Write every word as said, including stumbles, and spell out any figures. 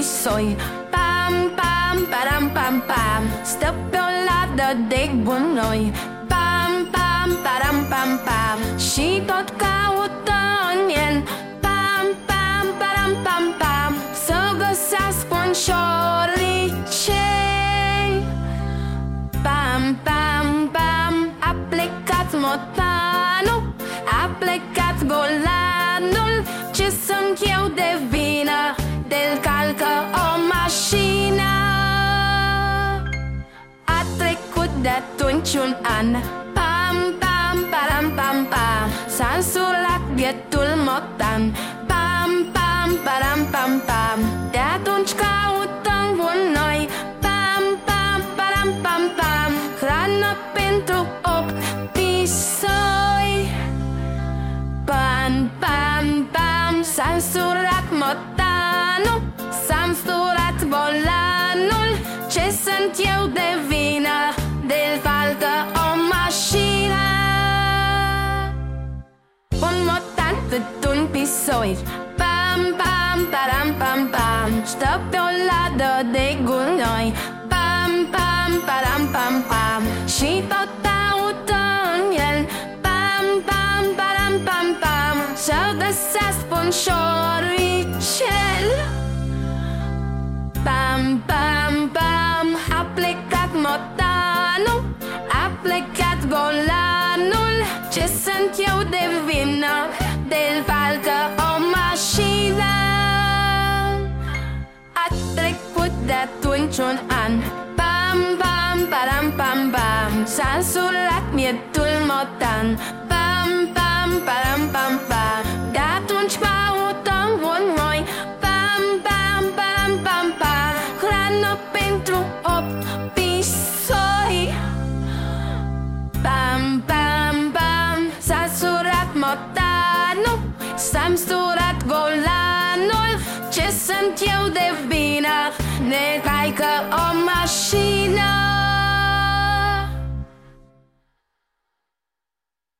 pisoi. Pam, pam, param, pam, pam, stă pe o ladă de gunoi. Pam, pam, param, pam, pam, și tot caută în el. Pam, pam, param, pam, pam, să găsească un șoricel. Pam, pam, pam, a plecat motanul, a plecat golanul. Ce sunt eu de vină, de-l calcă o mașină? A trecut de atunci un an. Pam, pam, param, pam, pam, s-a însurat bietul motan. Pam, pam, param, pam, pam, de atunci căutăm gunoi. Pam, pam, param, pam, pam, hrană pentru opt pisoi. Pam, pam, pam, s-a însurat motanul, s-a însurat volanul. Ce sunt eu de vină, de-l falcă o mașină? Un motan cât un pisoi. Pam, pam, param, pam, pam, stă pe o ladă de gunoi. Pam, pam, param, pam, pam, și tot caută în el. Pam, pam, param, pam, pam, să găsească un șoricel. Pam, pam, pam, a plecat motanul, a plecat golanul. Ce sunt eu de vină, de-l falcă o mașină? A trecut de atunci un an. Pam, pam, param, pam, pam, s-a însurat bietul motan. Pam, pam, param, pam, pam, de atunci căutăm gunoi. Pam, pam, param, pam, pam, hrană pentru opt pisoi. Pam, pam, pam, s-a însurat motanul, s-a însurat golanul. Ce sunt eu de vină, ne caică o mașină?